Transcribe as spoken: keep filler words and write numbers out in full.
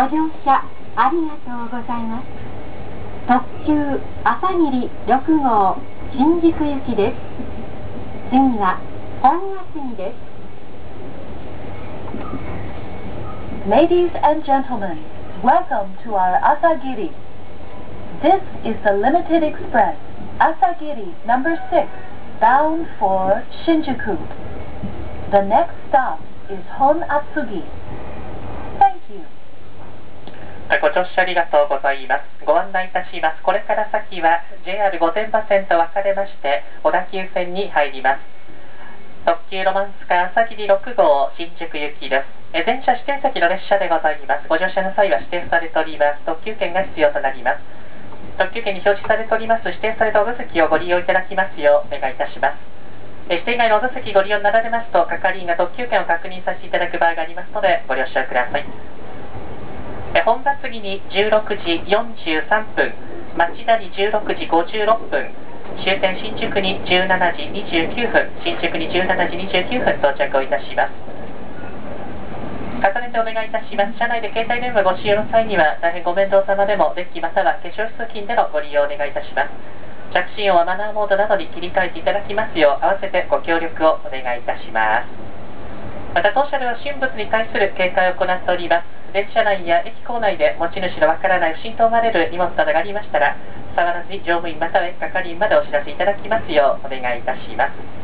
ご乗車ありがとうございます。特急朝霧ろく号新宿行きです。次は本厚木です。 Ladies and gentlemen, welcome to our Asagiri. This is the Limited Express, Asagiri number six, bound for Shinjuku. The next stop is Honatsugi. Thank you. ご乗車ありがとうございます。ご案内いたします。これから先は ジェイアール 御殿場線と分かれまして小田急線に入ります。特急ロマンスカー朝霧ろく号新宿行きです。全車指定席の列車でございます。ご乗車の際は指定されております特急券が必要となります。特急券に表示されております指定されたお座席をご利用いただきますようお願いいたします。指定外のお座席ご利用になられますと係員が特急券を確認させていただく場合がありますのでご了承ください。本場次にじゅうろくじよんじゅうさんぷん、町田にじゅうろくじごじゅうろっぷん、終点新宿にじゅうしちじにじゅうきゅうふん、新宿にじゅうしちじにじゅうきゅうふん到着をいたします。重ねてお願いいたします。車内で携帯電話ご使用の際には大変ご面倒様でもデッキまたは化粧室付近でのご利用をお願いいたします。着信音はマナーモードなどに切り替えていただきますよう合わせてご協力をお願いいたします。また当社では不審物に対する警戒を行っております。電車内や駅構内で持ち主のわからない不審と思われる荷物などがありましたら触らずに乗務員または係員までお知らせいただきますようお願いいたします。